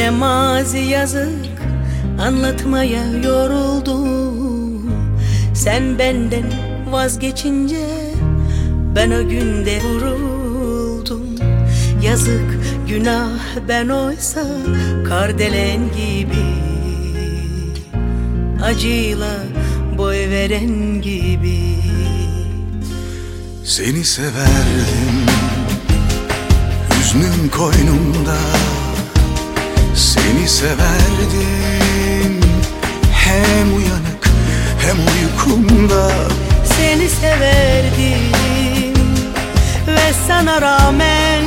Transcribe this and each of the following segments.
Ne mazi yazık anlatmaya yoruldum. Sen benden vazgeçince ben o günde vuruldum. Yazık günah ben oysa kardelen gibi, acıyla boy veren gibi. Seni severdim hüznüm koynumda, seni severdim hem uyanık hem uykumda. Seni severdim ve sana rağmen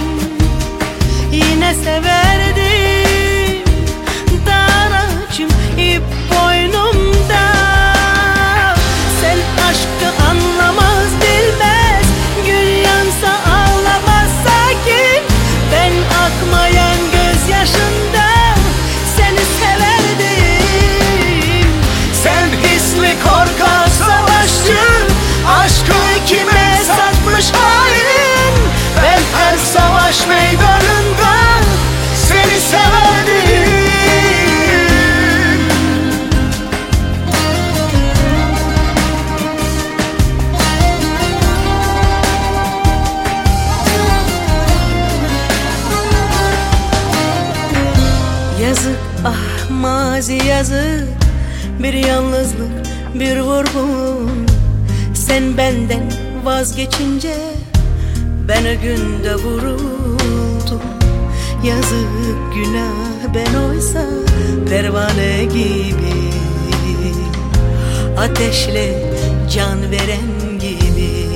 yine severdim. Daracım ip boynumda. Sen aşkı anlamaz bilmez, gün yansa ağlamaz sakin. Ben akmayan gözyaşında seni severdim. Sen hisli korkak savaşçı, aşkı kime satmış hain. Ben her savaş meydanında seni severdim. Yazık ah mazi yazık, bir yalnızlık bir vurgun. Sen benden vazgeçince ben o günde vuruldum. Yazık günah ben oysa pervane gibi, ateşle can veren gibi.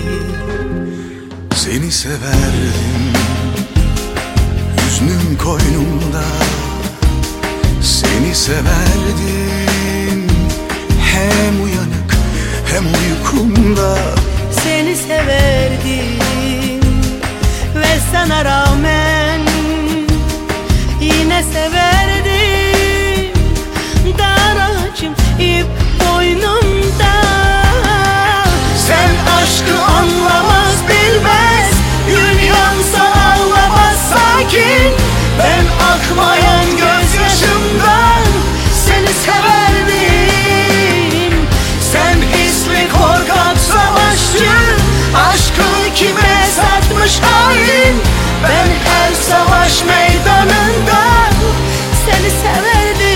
Seni severdim hüznüm koynumda, seni severdim hem uyanık hem uykumda. Seni severdim ve sana rağmen yine severdim. Daracım ip boynumda. Sen aşkı anlamaz bilmez, gün yansa ağlamaz sakin. Ben akmayan gözyaşımdan seni severdim. Sen hisli korkak savaşçı, aşkı kime satmış hain. Ben her savaş meydanında Seni severdim.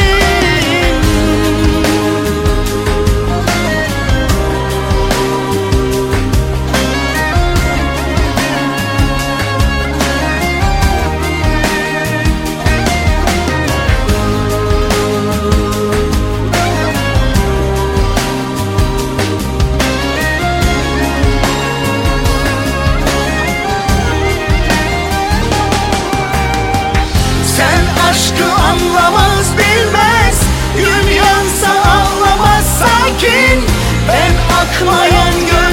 aşkı anlamaz bilmez, gün yansa ağlamaz sakin. Ben akmayan